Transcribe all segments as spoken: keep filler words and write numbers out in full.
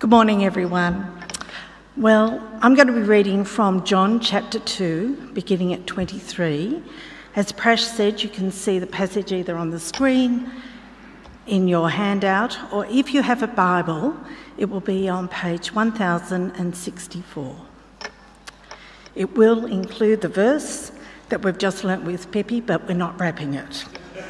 Good morning, everyone. Well, I'm going to be reading from John chapter two, beginning at twenty-three. As Prash said, you can see the passage either on the screen, in your handout, or if you have a Bible, it will be on page one thousand sixty-four. It will include the verse that we've just learnt with Pippi, but we're not wrapping it.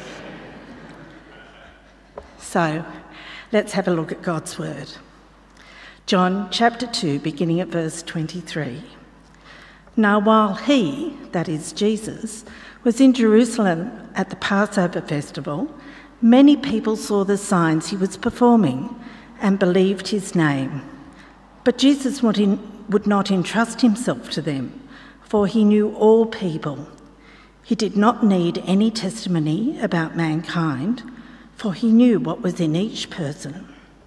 So, let's have a look at God's Word. John chapter two, beginning at verse twenty-three. Now while he, that is Jesus, was in Jerusalem at the Passover festival, many people saw the signs he was performing and believed his name. But Jesus would, in, would not entrust himself to them, for he knew all people. He did not need any testimony about mankind, for he knew what was in each person.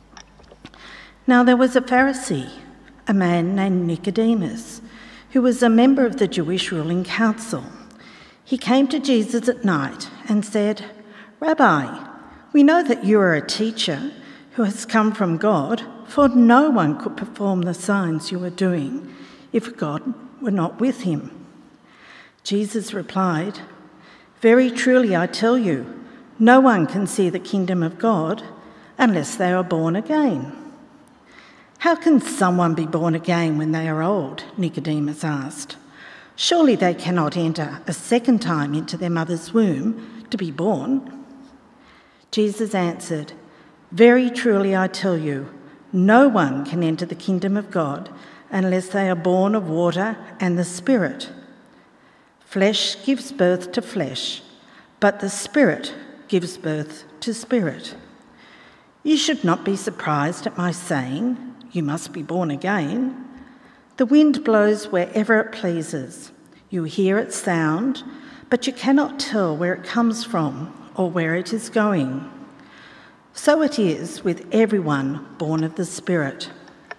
Now there was a Pharisee, a man named Nicodemus, who was a member of the Jewish ruling council. He came to Jesus at night and said, "Rabbi, we know that you are a teacher who has come from God, for no one could perform the signs you are doing if God were not with him." Jesus replied, "Very truly I tell you, no one can see the kingdom of God unless they are born again." "How can someone be born again when they are old?" Nicodemus asked. "Surely they cannot enter a second time into their mother's womb to be born." Jesus answered, "Very truly I tell you, no one can enter the kingdom of God unless they are born of water and the Spirit. Flesh gives birth to flesh, but the Spirit gives birth to spirit. You should not be surprised at my saying, 'You must be born again.' The wind blows wherever it pleases. You hear its sound, but you cannot tell where it comes from or where it is going. So it is with everyone born of the Spirit."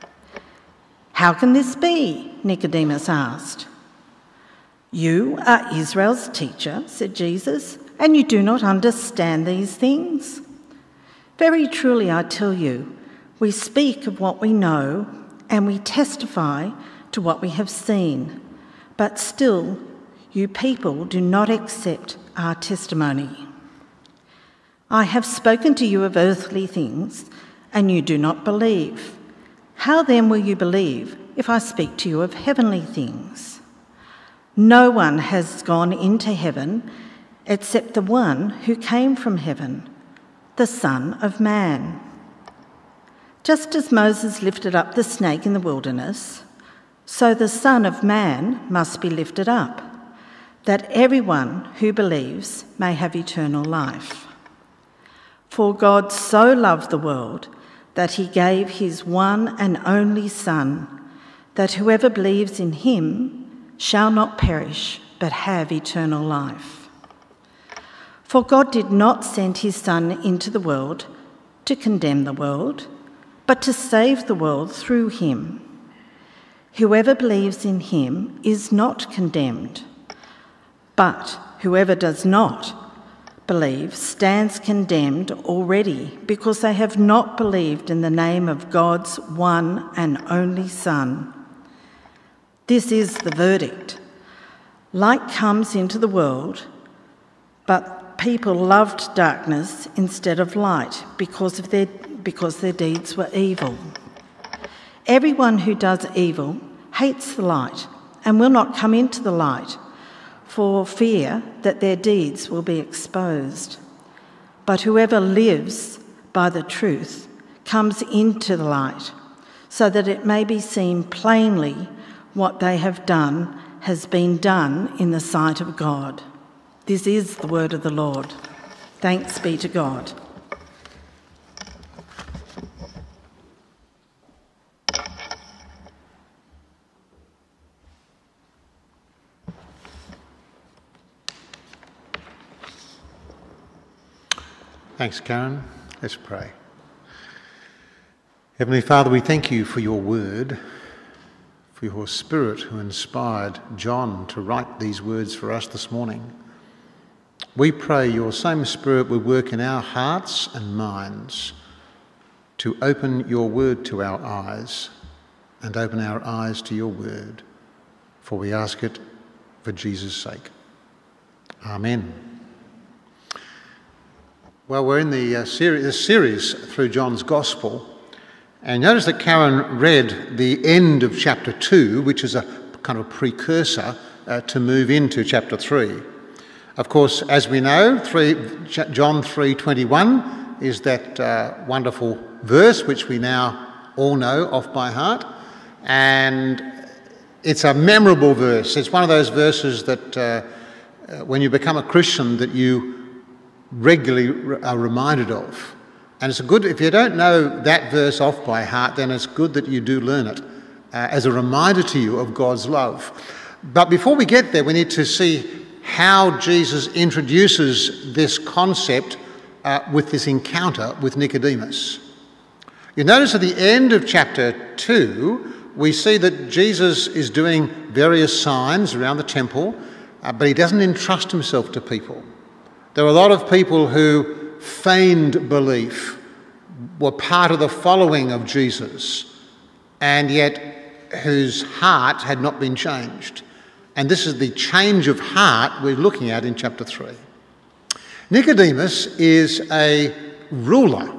"How can this be?" Nicodemus asked. "You are Israel's teacher," said Jesus, "and you do not understand these things? Very truly I tell you, we speak of what we know and we testify to what we have seen, but still you people do not accept our testimony. I have spoken to you of earthly things and you do not believe. How then will you believe if I speak to you of heavenly things? No one has gone into heaven except the one who came from heaven, the Son of Man. Just as Moses lifted up the snake in the wilderness, so the Son of Man must be lifted up, that everyone who believes may have eternal life. For God so loved the world that he gave his one and only Son, that whoever believes in him shall not perish but have eternal life. For God did not send his Son into the world to condemn the world, but to save the world through him. Whoever believes in him is not condemned, but whoever does not believe stands condemned already, because they have not believed in the name of God's one and only Son. This is the verdict. Light comes into the world, but people loved darkness instead of light because of their because their deeds were evil. Everyone who does evil hates the light and will not come into the light, for fear that their deeds will be exposed. But whoever lives by the truth comes into the light, so that it may be seen plainly what they have done has been done in the sight of God. This is the word of the Lord. Thanks be to God. Thanks, Karen. Let's pray. Heavenly Father, we thank you for your word, for your Spirit who inspired John to write these words for us this morning. We pray your same Spirit will work in our hearts and minds to open your word to our eyes and open our eyes to your word, for we ask it for Jesus' sake. Amen. Well, we're in the uh, series, the series through John's Gospel, and notice that Karen read the end of chapter two, which is a kind of precursor uh, to move into chapter three. Of course, as we know, three, John three twenty-one is that uh, wonderful verse which we now all know off by heart, and it's a memorable verse. It's one of those verses that uh, uh, when you become a Christian that you regularly are reminded of. And it's good, if you don't know that verse off by heart, then it's good that you do learn it uh, as a reminder to you of God's love. But before we get there, we need to see how Jesus introduces this concept uh, with this encounter with Nicodemus. You notice at the end of chapter two, we see that Jesus is doing various signs around the temple, uh, but he doesn't entrust himself to people. There are a lot of people who feigned belief, were part of the following of Jesus, and yet whose heart had not been changed. And this is the change of heart we're looking at in chapter three. Nicodemus is a ruler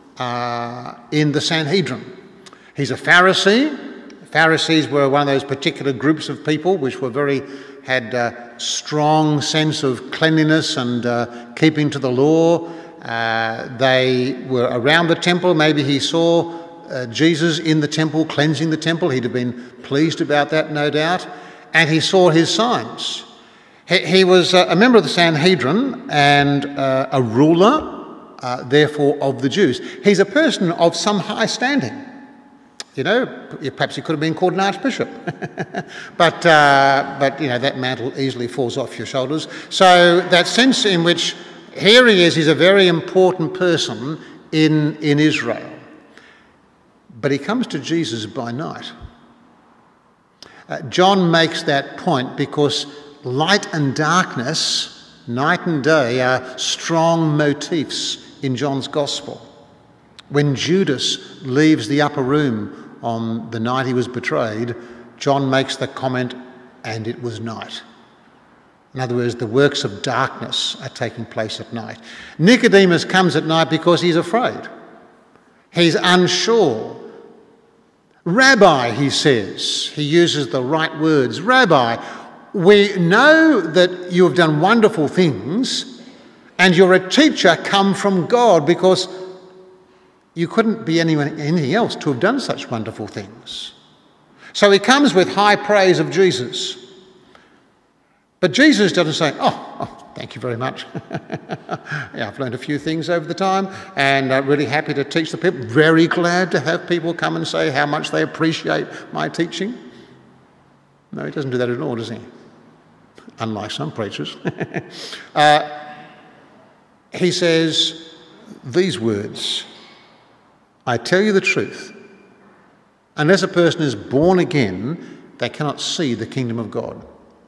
uh, in the Sanhedrin. He's a Pharisee. Pharisees were one of those particular groups of people which were very had a strong sense of cleanliness and uh, keeping to the law. Uh, they were around the temple. Maybe he saw uh, Jesus in the temple, cleansing the temple. He'd have been pleased about that, no doubt. And he saw his signs. He, he was a member of the Sanhedrin and uh, a ruler, uh, therefore, of the Jews. He's a person of some high standing. You know, perhaps he could have been called an archbishop. but, uh, but, you know, that mantle easily falls off your shoulders. So that sense in which here he is, he's a very important person in, in Israel. But he comes to Jesus by night. Uh, John makes that point because light and darkness, night and day, are strong motifs in John's Gospel. When Judas leaves the upper room on the night he was betrayed, John makes the comment, and it was night. In other words, the works of darkness are taking place at night. Nicodemus comes at night because he's afraid. He's unsure. Rabbi, he says, he uses the right words. Rabbi, we know that you have done wonderful things and you're a teacher come from God, because you couldn't be anyone, anything else to have done such wonderful things. So he comes with high praise of Jesus. But Jesus doesn't say, oh, oh thank you very much. yeah, I've learned a few things over the time and uh, really happy to teach the people. Very glad to have people come and say how much they appreciate my teaching. No, he doesn't do that at all, does he? Unlike some preachers. uh, he says these words, I tell you the truth, unless a person is born again, they cannot see the kingdom of God.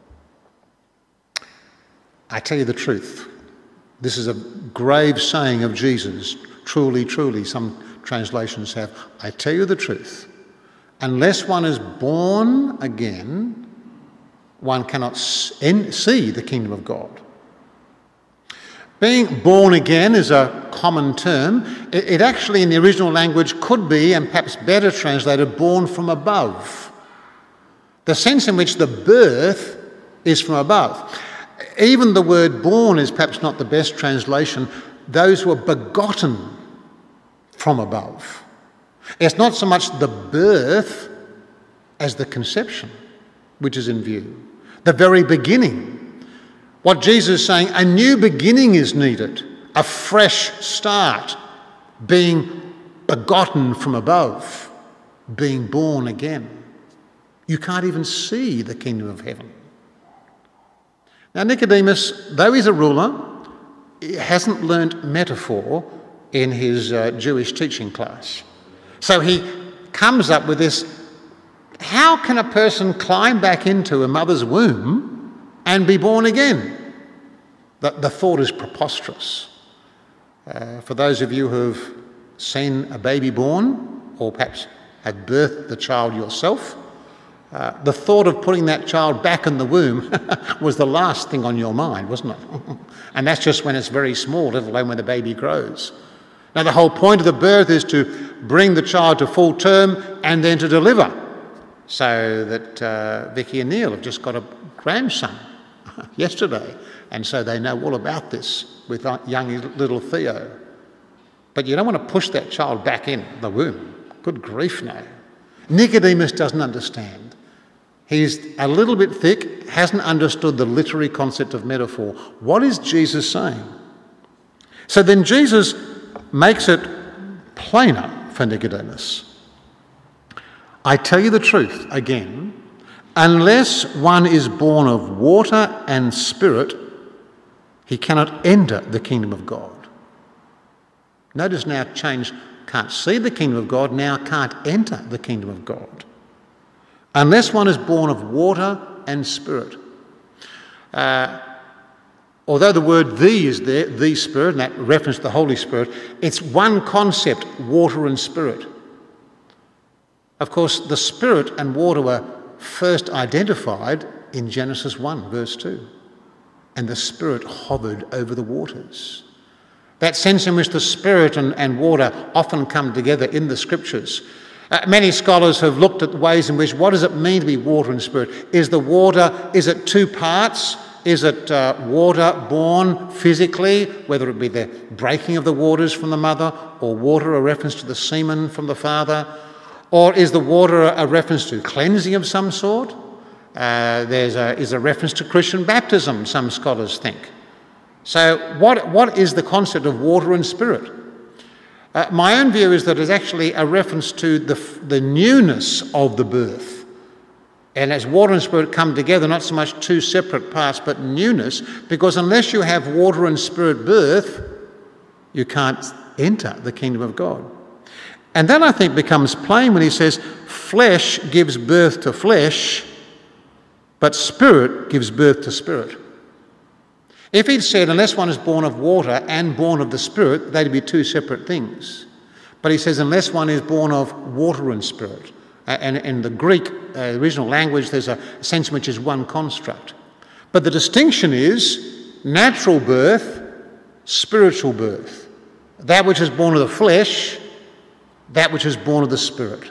I tell you the truth. This is a grave saying of Jesus. Truly, truly, some translations have, I tell you the truth. Unless one is born again, one cannot see the kingdom of God. Being born again is a common term. It actually in the original language could be, and perhaps better translated, born from above. The sense in which the birth is from above. Even the word born is perhaps not the best translation. Those who are begotten from above. It's not so much the birth as the conception which is in view. The very beginning. What Jesus is saying, a new beginning is needed, a fresh start, being begotten from above, being born again. You can't even see the kingdom of heaven. Now Nicodemus, though he's a ruler, he hasn't learnt metaphor in his uh, Jewish teaching class. So he comes up with this, how can a person climb back into a mother's womb and be born again? The, the thought is preposterous. Uh, for those of you who have seen a baby born, or perhaps had birthed the child yourself, uh, the thought of putting that child back in the womb was the last thing on your mind, wasn't it? And that's just when it's very small, let alone when the baby grows. Now, the whole point of the birth is to bring the child to full term and then to deliver, so that uh, Vicky and Neil have just got a grandson yesterday, and so they know all about this with young little Theo. But you don't want to push that child back in the womb. Good grief, no. Nicodemus doesn't understand. He's a little bit thick, hasn't understood the literary concept of metaphor. What is Jesus saying? So then Jesus makes it plainer for Nicodemus. I tell you the truth again, unless one is born of water and spirit, he cannot enter the kingdom of God. Notice now change, can't see the kingdom of God, now can't enter the kingdom of God. Unless one is born of water and spirit. Uh, although the word the is there, the Spirit, and that reference to the Holy Spirit, it's one concept, water and spirit. Of course, the Spirit and water were first identified in Genesis one, verse two. And the Spirit hovered over the waters. That sense in which the Spirit and, and water often come together in the Scriptures. Uh, many scholars have looked at the ways in which, what does it mean to be water and spirit? Is the water, is it two parts? Is it uh, water born physically, whether it be the breaking of the waters from the mother, or water a reference to the semen from the father? Or is the water a reference to cleansing of some sort? Uh, there's a, is a reference to Christian baptism, some scholars think. So what, what is the concept of water and spirit? Uh, my own view is that it's actually a reference to the, the newness of the birth. And as water and spirit come together, not so much two separate parts, but newness, because unless you have water and spirit birth, you can't enter the kingdom of God. And that, I think, becomes plain when he says, flesh gives birth to flesh, but spirit gives birth to spirit. If he'd said, unless one is born of water and born of the Spirit, they'd be two separate things. But he says, unless one is born of water and spirit. Uh, and in the Greek uh, original language, there's a sense in which is one construct. But the distinction is natural birth, spiritual birth. That which is born of the flesh, that which is born of the Spirit.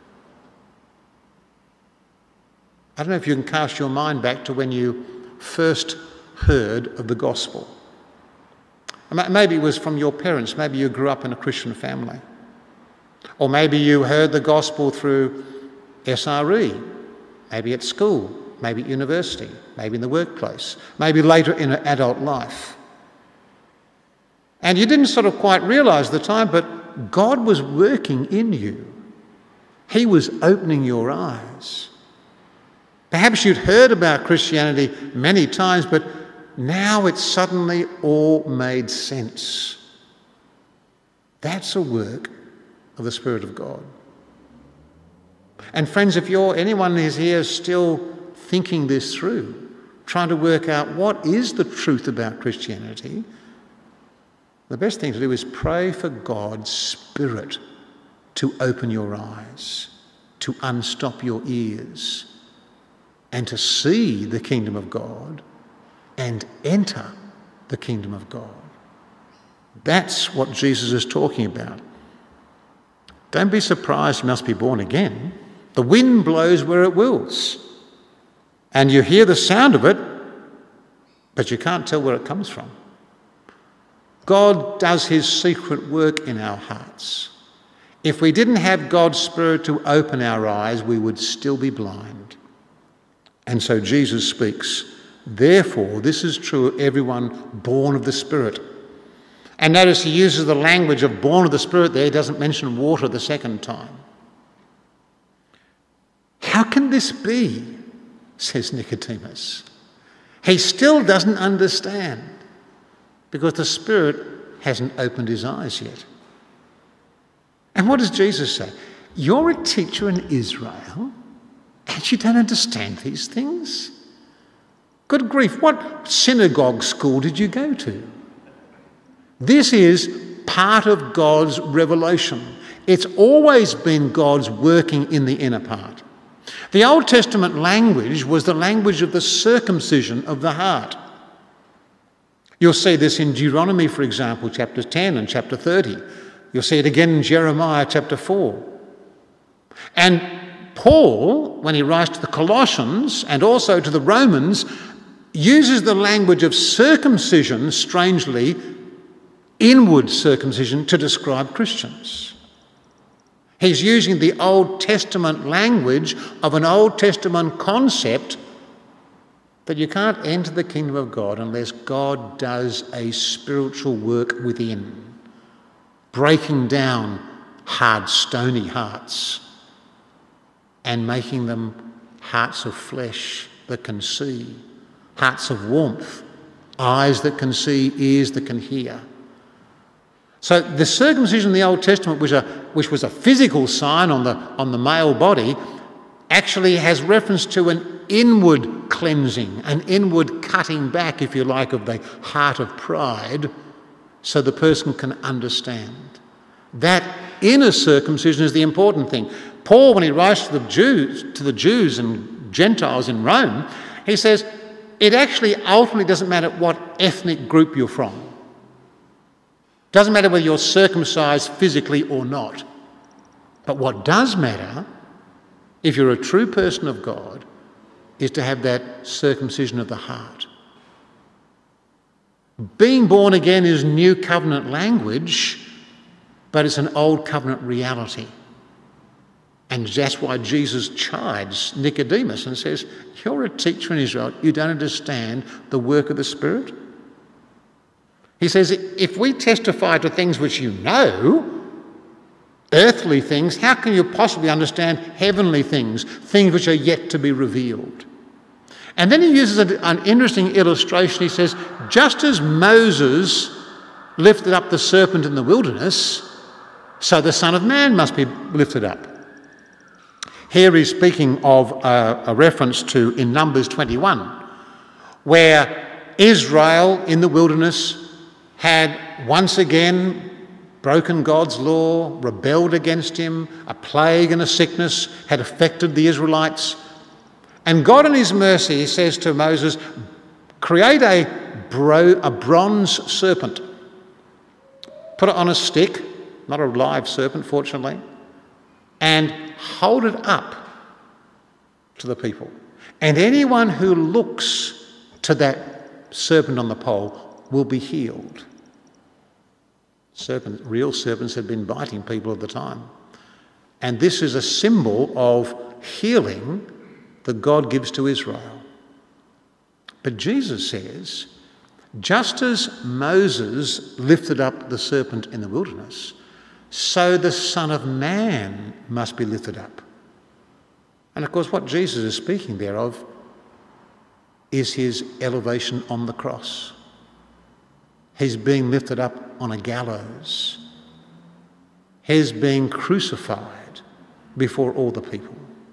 I don't know if you can cast your mind back to when you first heard of the gospel. Maybe it was from your parents, maybe you grew up in a Christian family. Or maybe you heard the gospel through S R E, maybe at school, maybe at university, maybe in the workplace, maybe later in adult life. And you didn't sort of quite realise at the time, but God was working in you. He was opening your eyes. Perhaps you'd heard about Christianity many times, but now it suddenly all made sense. That's a work of the Spirit of God. And friends, if you're anyone who's here still thinking this through, trying to work out what is the truth about Christianity, the best thing to do is pray for God's Spirit to open your eyes, to unstop your ears, and to see the kingdom of God and enter the kingdom of God. That's what Jesus is talking about. Don't be surprised you must be born again. The wind blows where it wills, and you hear the sound of it, but you can't tell where it comes from. God does his secret work in our hearts. If we didn't have God's Spirit to open our eyes, we would still be blind. And so Jesus speaks, therefore, this is true of everyone born of the Spirit. And notice he uses the language of born of the Spirit there. He doesn't mention water the second time. How can this be? Says Nicodemus. He still doesn't understand because the Spirit hasn't opened his eyes yet. And what does Jesus say? You're a teacher in Israel and you don't understand these things? Good grief, what synagogue school did you go to? This is part of God's revelation. It's always been God's working in the inner part. The Old Testament language was the language of the circumcision of the heart. You'll see this in Deuteronomy, for example, chapter ten and chapter thirty. You'll see it again in Jeremiah chapter four. And Paul, when he writes to the Colossians and also to the Romans, uses the language of circumcision, strangely, inward circumcision, to describe Christians. He's using the Old Testament language of an Old Testament concept that you can't enter the kingdom of God unless God does a spiritual work within, breaking down hard, stony hearts and making them hearts of flesh that can see, hearts of warmth, eyes that can see, ears that can hear. So the circumcision in the Old Testament, which, a, which was a physical sign on the, on the male body, actually has reference to an inward cleansing, an inward cutting back, if you like, of the heart of pride so the person can understand. That inner circumcision is the important thing. Paul, when he writes to the Jews, to the Jews and Gentiles in Rome, he says it actually ultimately doesn't matter what ethnic group you're from. Doesn't matter whether you're circumcised physically or not. But what does matter, if you're a true person of God, is to have that circumcision of the heart. Being born again is new covenant language, but it's an old covenant reality. And that's why Jesus chides Nicodemus and says, you're a teacher in Israel, you don't understand the work of the Spirit? He says, if we testify to things which you know, earthly things, how can you possibly understand heavenly things, things which are yet to be revealed? And then he uses an interesting illustration. He says, just as Moses lifted up the serpent in the wilderness, so the Son of Man must be lifted up. Here he's speaking of a, a reference to in Numbers twenty-one, where Israel in the wilderness had once again broken God's law, rebelled against him, a plague and a sickness had affected the Israelites. And God in his mercy says to Moses, create a, bro- a bronze serpent, put it on a stick, not a live serpent fortunately, and hold it up to the people. And anyone who looks to that serpent on the pole will be healed. Serpent, real serpents had been biting people at the time. And this is a symbol of healing that God gives to Israel. But Jesus says, just as Moses lifted up the serpent in the wilderness, so the Son of Man must be lifted up. And of course what Jesus is speaking there of is his elevation on the cross. He's being lifted up on a gallows. He's being crucified before all the people.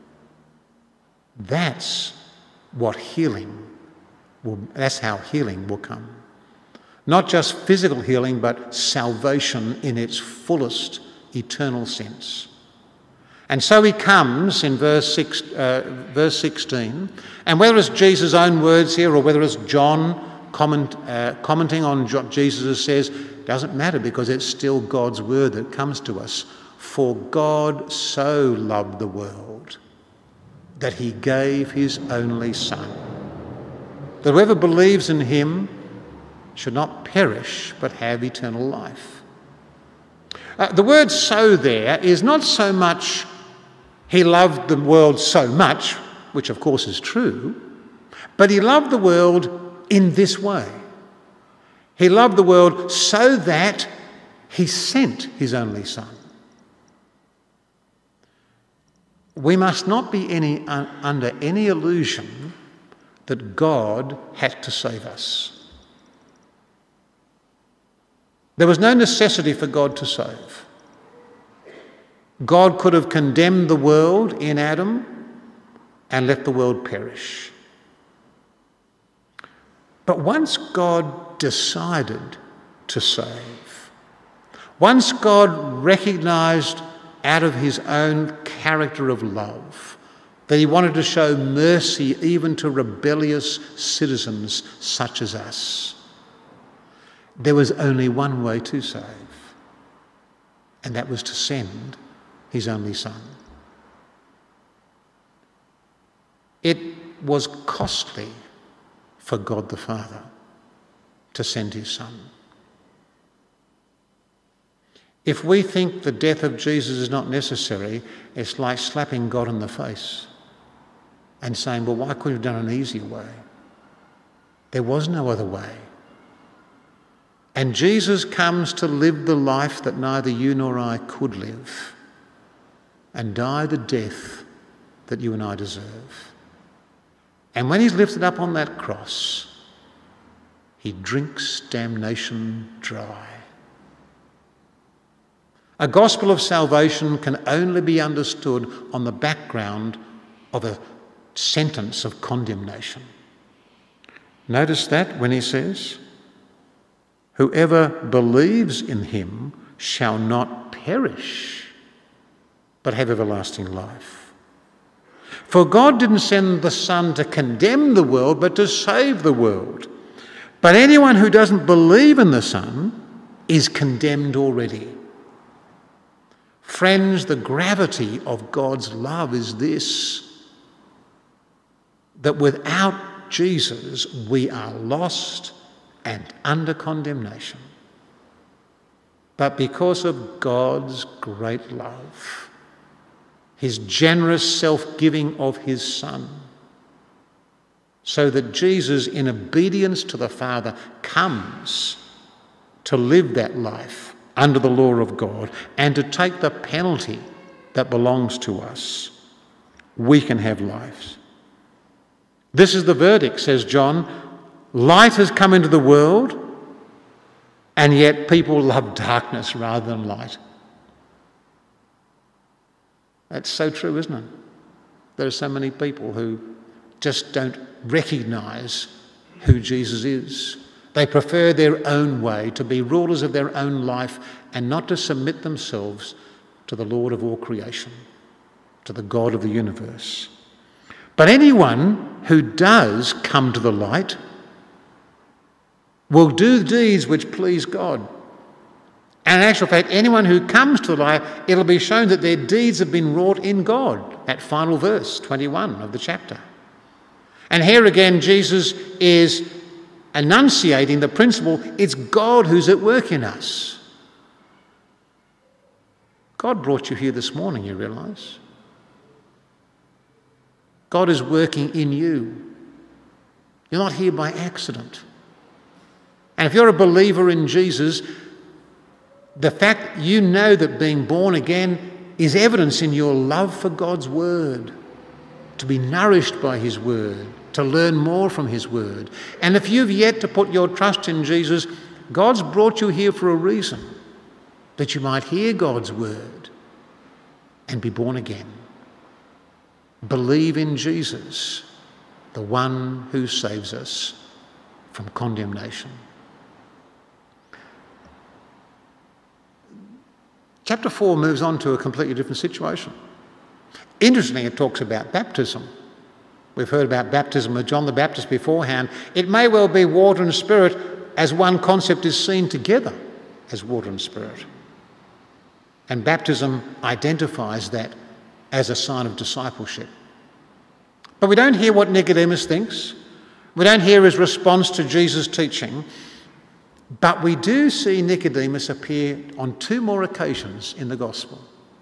That's what healing will, that's how healing will come. Not just physical healing, but salvation in its fullest eternal sense. And so he comes in verse six, uh, verse sixteen, and whether it's Jesus' own words here or whether it's John comment, uh, commenting on what Jesus says, doesn't matter because it's still God's word that comes to us. For God so loved the world that he gave his only Son, that whoever believes in him should not perish but have eternal life. Uh, the word so there is not so much he loved the world so much, which of course is true, but he loved the world in this way. He loved the world so that he sent his only Son. We must not be any, uh, under any illusion that God had to save us. There was no necessity for God to save. God could have condemned the world in Adam and let the world perish. But once God decided to save, Once God recognised out of his own character of love that he wanted to show mercy even to rebellious citizens such as us, there was only one way to save, and that was to send his only Son. It was costly for God the Father to send his Son. If we think the death of Jesus is not necessary, it's like slapping God in the face and saying, well, why couldn't you have done an easier way? There was no other way. And Jesus comes to live the life that neither you nor I could live and die the death that you and I deserve. And when he's lifted up on that cross, he drinks damnation dry. A gospel of salvation can only be understood on the background of a sentence of condemnation. Notice that when he says, whoever believes in him shall not perish, but have everlasting life. For God didn't send the Son to condemn the world, but to save the world. But anyone who doesn't believe in the Son is condemned already. Friends, the gravity of God's love is this, that without Jesus we are lost and under condemnation. But because of God's great love, his generous self-giving of his Son, so that Jesus, in obedience to the Father, comes to live that life under the law of God and to take the penalty that belongs to us, we can have lives. This is the verdict, says John. Light has come into the world, and yet people love darkness rather than light. That's so true, isn't it? There are so many people who just don't recognise who Jesus is. They prefer their own way, to be rulers of their own life and not to submit themselves to the Lord of all creation, to the God of the universe. But anyone who does come to the light will do deeds which please God. And in actual fact, anyone who comes to the light, it'll be shown that their deeds have been wrought in God. That final verse, twenty-one of the chapter. And here again, Jesus is enunciating the principle, it's God who's at work in us. God brought you here this morning, you realise. God is working in you. You're not here by accident. And if you're a believer in Jesus, the fact you know that being born again is evidence in your love for God's word, to be nourished by his word, to learn more from his word. And if you've yet to put your trust in Jesus, God's brought you here for a reason, that you might hear God's word and be born again. Believe in Jesus, the one who saves us from condemnation. Chapter four moves on to a completely different situation. Interestingly, it talks about baptism. We've heard about baptism of John the Baptist beforehand. It may well be water and spirit, as one concept is seen together as water and spirit. And baptism identifies that as a sign of discipleship. But we don't hear what Nicodemus thinks. We don't hear his response to Jesus' teaching. But we do see Nicodemus appear on two more occasions in the Gospel.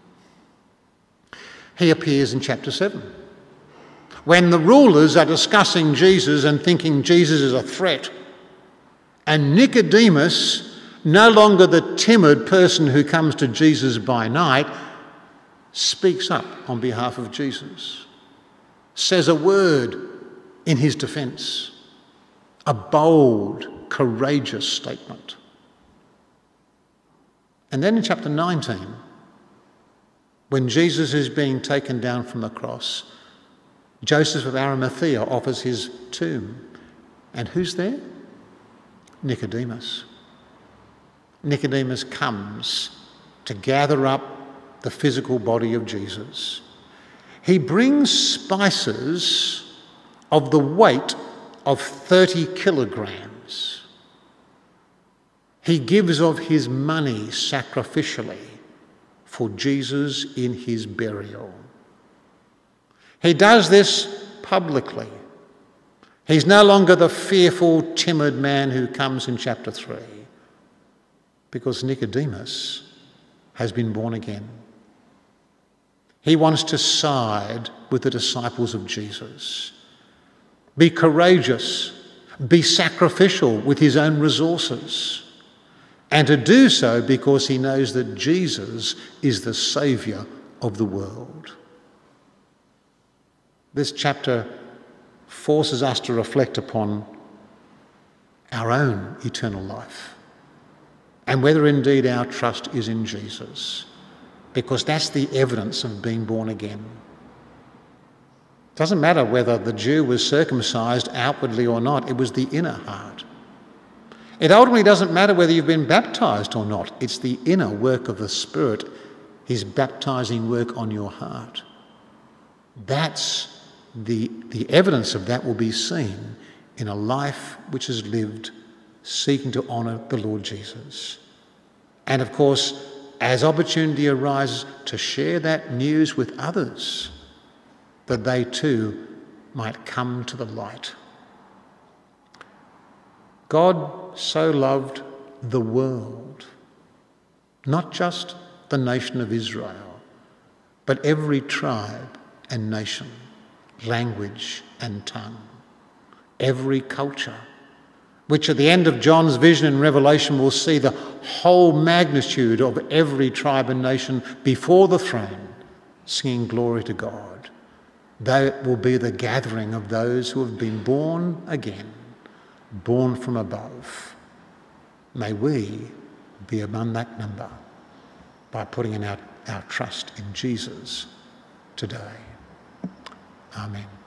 He appears in chapter seven, when the rulers are discussing Jesus and thinking Jesus is a threat, and Nicodemus, no longer the timid person who comes to Jesus by night, speaks up on behalf of Jesus, says a word in his defence, a bold, courageous statement. And then in chapter nineteen, when Jesus is being taken down from the cross, Joseph of Arimathea offers his tomb. And who's there? Nicodemus. Nicodemus comes to gather up the physical body of Jesus. He brings spices of the weight of thirty kilograms. He gives of his money sacrificially for Jesus in his burial. He does this publicly. He's no longer the fearful, timid man who comes in chapter three, because Nicodemus has been born again. He wants to side with the disciples of Jesus, be courageous, be sacrificial with his own resources, and to do so because he knows that Jesus is the Saviour of the world. This chapter forces us to reflect upon our own eternal life and whether indeed our trust is in Jesus, because that's the evidence of being born again. It doesn't matter whether the Jew was circumcised outwardly or not, it was the inner heart. It ultimately doesn't matter whether you've been baptised or not, it's the inner work of the Spirit, his baptising work on your heart. That's the, the evidence of that will be seen in a life which is lived seeking to honour the Lord Jesus. And of course, as opportunity arises, to share that news with others, that they too might come to the light. God so loved the world, not just the nation of Israel, but every tribe and nation, language and tongue, every culture, which at the end of John's vision in Revelation will see the whole magnitude of every tribe and nation before the throne, singing glory to God. That will be the gathering of those who have been born again, born from above. May we be among that number by putting in our, our trust in Jesus today. Amen.